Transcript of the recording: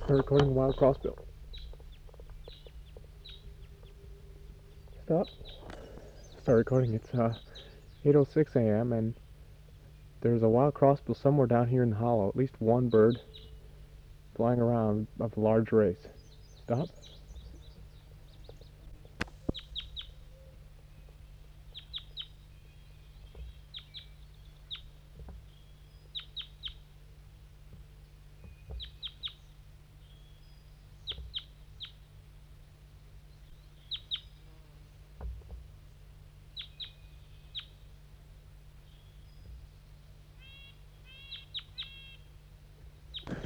Start recording wild crossbill. Stop. Start recording. It's 8:06 a.m. and there's a wild crossbill somewhere down here in the hollow. At least one bird flying around of a large race. Stop.